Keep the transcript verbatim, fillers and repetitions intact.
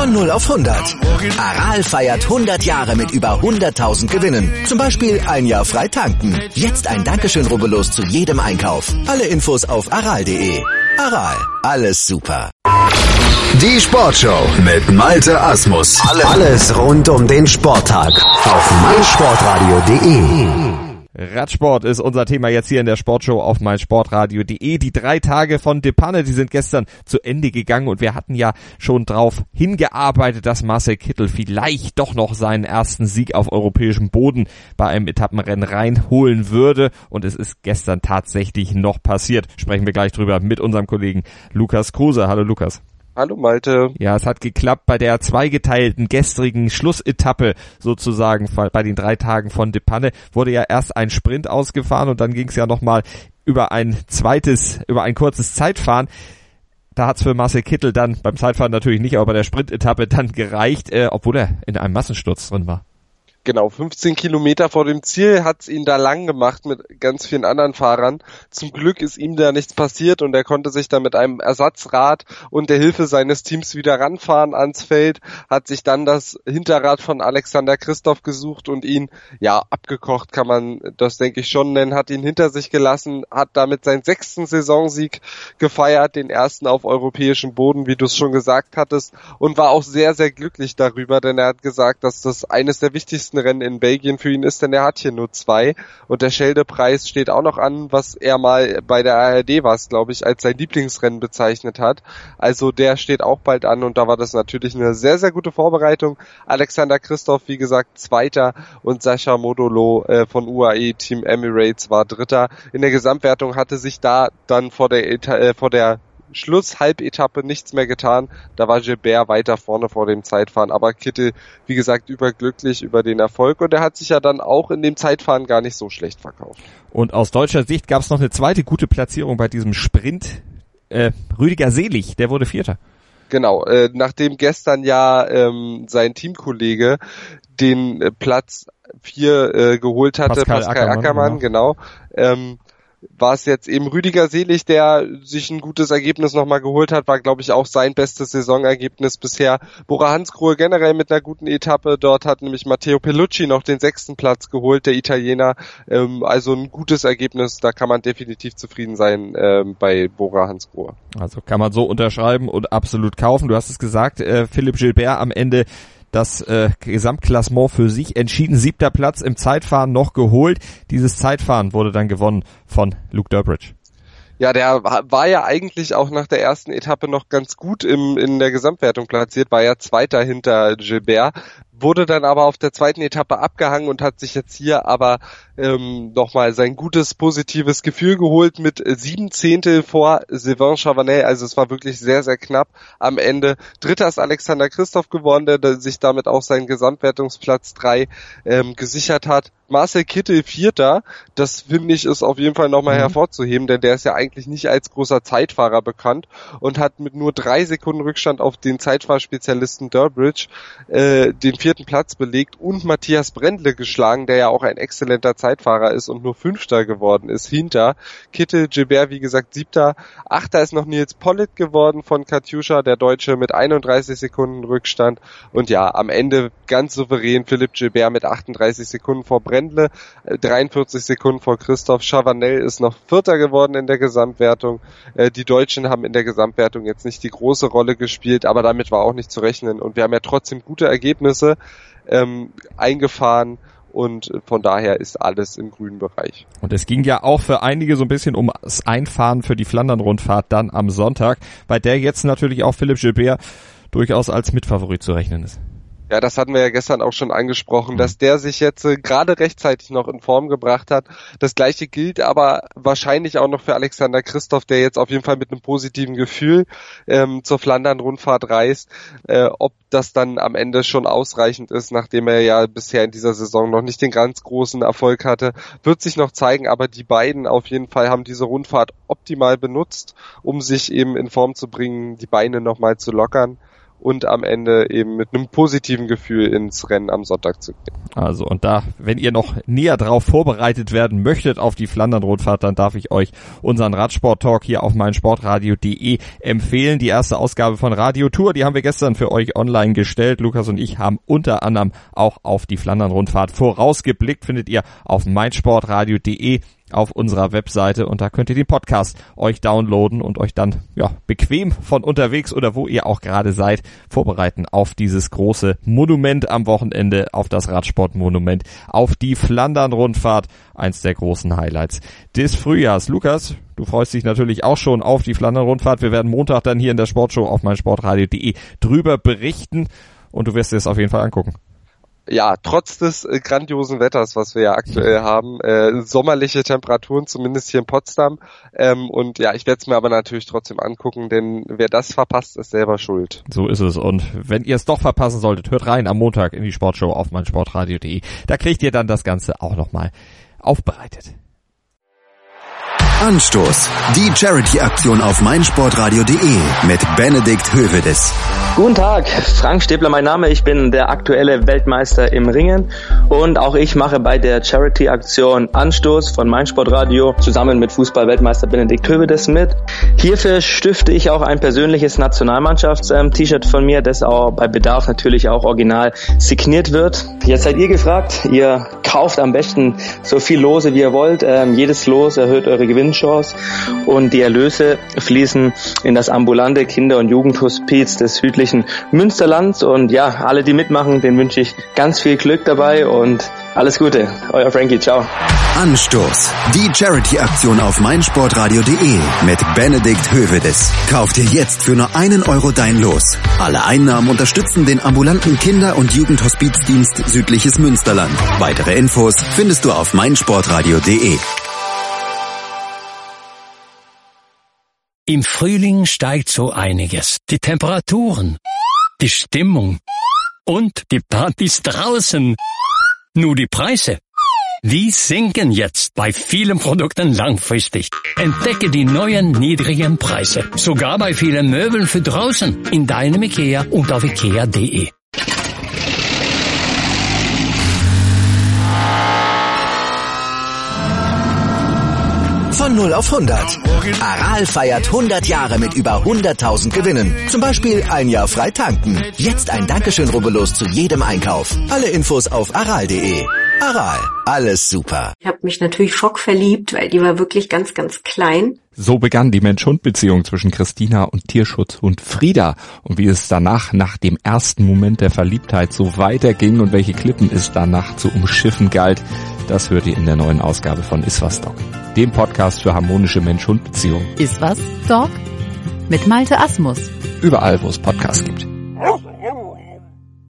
Von null auf hundert. Aral feiert hundert Jahre mit über hunderttausend Gewinnen. Zum Beispiel ein Jahr frei tanken. Jetzt ein Dankeschön, rubbellos zu jedem Einkauf. Alle Infos auf aral punkt de. Aral, alles super. Die Sportshow mit Malte Asmus. Alles rund um den Sporttag auf meinsportradio punkt de. Radsport ist unser Thema jetzt hier in der Sportshow auf meinsportradio punkt de. Die drei Tage von Depanne, die sind gestern zu Ende gegangen und wir hatten ja schon drauf hingearbeitet, dass Marcel Kittel vielleicht doch noch seinen ersten Sieg auf europäischem Boden bei einem Etappenrennen reinholen würde und es ist gestern tatsächlich noch passiert. Sprechen wir gleich drüber mit unserem Kollegen Lukas Kruse. Hallo Lukas. Hallo Malte. Ja, es hat geklappt bei der zweigeteilten gestrigen Schlussetappe sozusagen bei den drei Tagen von Depanne. Wurde ja erst ein Sprint ausgefahren und dann ging es ja nochmal über ein zweites, über ein kurzes Zeitfahren. Da hat's für Marcel Kittel dann beim Zeitfahren natürlich nicht, aber bei der Sprintetappe dann gereicht, äh, obwohl er in einem Massensturz drin war. Genau, fünfzehn Kilometer vor dem Ziel hat's ihn da lang gemacht mit ganz vielen anderen Fahrern. Zum Glück ist ihm da nichts passiert und er konnte sich da mit einem Ersatzrad und der Hilfe seines Teams wieder ranfahren ans Feld, hat sich dann das Hinterrad von Alexander Kristoff gesucht und ihn, ja, abgekocht kann man das, denke ich, schon nennen, hat ihn hinter sich gelassen, hat damit seinen sechsten Saisonsieg gefeiert, den ersten auf europäischem Boden, wie du es schon gesagt hattest, und war auch sehr, sehr glücklich darüber, denn er hat gesagt, dass das eines der wichtigsten Rennen in Belgien für ihn ist, denn er hat hier nur zwei und der Schelde-Preis steht auch noch an, was er mal bei der A R D war, glaube ich, als sein Lieblingsrennen bezeichnet hat. Also der steht auch bald an und da war das natürlich eine sehr, sehr gute Vorbereitung. Alexander Kristoff, wie gesagt, Zweiter und Sascha Modolo äh, von U A E Team Emirates war Dritter. In der Gesamtwertung hatte sich da dann vor der Eta- äh, vor der Schluss-Halbetappe nichts mehr getan. Da war Gilbert weiter vorne vor dem Zeitfahren. Aber Kittel, wie gesagt, überglücklich über den Erfolg. Und er hat sich ja dann auch in dem Zeitfahren gar nicht so schlecht verkauft. Und aus deutscher Sicht gab es noch eine zweite gute Platzierung bei diesem Sprint. Äh, Rüdiger Selig, der wurde Vierter. Genau, äh, nachdem gestern ja ähm, sein Teamkollege den äh, Platz vier äh, geholt hatte, Pascal, Pascal Ackermann, Ackermann, genau, ähm, war es jetzt eben Rüdiger Selig, der sich ein gutes Ergebnis nochmal geholt hat, war, glaube ich, auch sein bestes Saisonergebnis bisher. Bora Hansgrohe generell mit einer guten Etappe, dort hat nämlich Matteo Pellucci noch den sechsten Platz geholt, der Italiener, ähm, also ein gutes Ergebnis, da kann man definitiv zufrieden sein ähm, bei Bora Hansgrohe. Also kann man so unterschreiben und absolut kaufen. Du hast es gesagt, äh, Philipp Gilbert am Ende das äh, Gesamtklassement für sich entschieden. Siebter Platz im Zeitfahren noch geholt. Dieses Zeitfahren wurde dann gewonnen von Luke Durbridge. Ja, der war ja eigentlich auch nach der ersten Etappe noch ganz gut im, in der Gesamtwertung platziert, war ja Zweiter hinter Gilbert, wurde dann aber auf der zweiten Etappe abgehangen und hat sich jetzt hier aber ähm, nochmal sein gutes, positives Gefühl geholt mit sieben Zehntel vor Sylvain Chavanel, also es war wirklich sehr, sehr knapp am Ende. Dritter ist Alexander Kristoff geworden, der sich damit auch seinen Gesamtwertungsplatz drei ähm, gesichert hat. Marcel Kittel Vierter, das finde ich ist auf jeden Fall nochmal mhm. hervorzuheben, denn der ist ja eigentlich nicht als großer Zeitfahrer bekannt und hat mit nur drei Sekunden Rückstand auf den Zeitfahrspezialisten Durbridge äh, den vierten Platz belegt und Matthias Brändle geschlagen, der ja auch ein exzellenter Zeitfahrer ist und nur Fünfter geworden ist hinter Kittel. Gilbert, wie gesagt, Siebter. Achter ist noch Nils Pollitt geworden von Katusha, der Deutsche mit einunddreißig Sekunden Rückstand und ja, am Ende ganz souverän Philipp Gilbert mit achtunddreißig Sekunden vor Brändle, dreiundvierzig Sekunden vor Christoph. Chavanel ist noch Vierter geworden in der Gesamtwertung. Die Deutschen haben in der Gesamtwertung jetzt nicht die große Rolle gespielt, aber damit war auch nicht zu rechnen und wir haben ja trotzdem gute Ergebnisse ähm, eingefahren und von daher ist alles im grünen Bereich. Und es ging ja auch für einige so ein bisschen um das Einfahren für die Flandern-Rundfahrt dann am Sonntag, bei der jetzt natürlich auch Philipp Gilbert durchaus als Mitfavorit zu rechnen ist. Ja, das hatten wir ja gestern auch schon angesprochen, dass der sich jetzt äh, gerade rechtzeitig noch in Form gebracht hat. Das gleiche gilt aber wahrscheinlich auch noch für Alexander Kristoff, der jetzt auf jeden Fall mit einem positiven Gefühl ähm, zur Flandern-Rundfahrt reist. Äh, ob das dann am Ende schon ausreichend ist, nachdem er ja bisher in dieser Saison noch nicht den ganz großen Erfolg hatte, wird sich noch zeigen, aber die beiden auf jeden Fall haben diese Rundfahrt optimal benutzt, um sich eben in Form zu bringen, die Beine nochmal zu lockern. und am Ende eben mit einem positiven Gefühl ins Rennen am Sonntag zu gehen. Also und da, wenn ihr noch näher drauf vorbereitet werden möchtet auf die Flandern-Rundfahrt, dann darf ich euch unseren Radsport-Talk hier auf meinsportradio punkt de empfehlen. Die erste Ausgabe von Radio Tour, die haben wir gestern für euch online gestellt. Lukas und ich haben unter anderem auch auf die Flandern-Rundfahrt vorausgeblickt. Findet ihr auf meinsportradio punkt de auf unserer Webseite und da könnt ihr den Podcast euch downloaden und euch dann ja bequem von unterwegs oder wo ihr auch gerade seid vorbereiten auf dieses große Monument am Wochenende, auf das Radsportmonument, auf die Flandern-Rundfahrt, eins der großen Highlights des Frühjahrs. Lukas, du freust dich natürlich auch schon auf die Flandern-Rundfahrt. Wir werden Montag dann hier in der Sportshow auf meinsportradio punkt de drüber berichten und du wirst dir es auf jeden Fall angucken. Ja, trotz des äh, grandiosen Wetters, was wir ja aktuell haben, äh, sommerliche Temperaturen, zumindest hier in Potsdam. Ähm, und ja, ich werde es mir aber natürlich trotzdem angucken, denn wer das verpasst, ist selber schuld. So ist es. Und wenn ihr es doch verpassen solltet, hört rein am Montag in die Sportshow auf meinsportradio punkt de. Da kriegt ihr dann das Ganze auch nochmal aufbereitet. Anstoß. Die Charity-Aktion auf meinsportradio punkt de mit Benedikt Hövedes. Guten Tag, Frank Stäbler mein Name, ich bin der aktuelle Weltmeister im Ringen und auch ich mache bei der Charity-Aktion Anstoß von meinsportradio zusammen mit Fußball-Weltmeister Benedikt Hövedes mit. Hierfür stifte ich auch ein persönliches Nationalmannschafts-T-Shirt von mir, das auch bei Bedarf natürlich auch original signiert wird. Jetzt seid ihr gefragt, ihr kauft am besten so viel Lose wie ihr wollt, ähm, jedes Los erhöht eure Gewinnchance und die Erlöse fließen in das ambulante Kinder- und Jugendhospiz des südlichen Münsterlands und ja, alle die mitmachen, denen wünsche ich ganz viel Glück dabei und alles Gute. Euer Frankie, ciao. Anstoß. Die Charity-Aktion auf meinsportradio punkt de mit Benedikt Hövedes. Kauf dir jetzt für nur einen Euro dein Los. Alle Einnahmen unterstützen den ambulanten Kinder- und Jugendhospizdienst Südliches Münsterland. Weitere Infos findest du auf meinsportradio punkt de. Im Frühling steigt so einiges. Die Temperaturen, die Stimmung und die Partys draußen. Nur die Preise, die sinken jetzt bei vielen Produkten langfristig. Entdecke die neuen niedrigen Preise. Sogar bei vielen Möbeln für draußen. In deinem IKEA und auf ikea punkt de. Von null auf hundert. Aral feiert hundert Jahre mit über hunderttausend Gewinnen. Zum Beispiel ein Jahr frei tanken. Jetzt ein Dankeschön, rubbellos zu jedem Einkauf. Alle Infos auf aral punkt de. Aral, alles super. Ich habe mich natürlich schockverliebt, weil die war wirklich ganz, ganz klein. So begann die Mensch-Hund-Beziehung zwischen Christina und Tierschutzhund Frieda. Und wie es danach, nach dem ersten Moment der Verliebtheit, so weiterging und welche Klippen es danach zu umschiffen galt, das hört ihr in der neuen Ausgabe von Iswas Dog, dem Podcast für harmonische Mensch-Hund-Beziehungen. Iswas Dog? Mit Malte Asmus. Überall, wo es Podcasts gibt.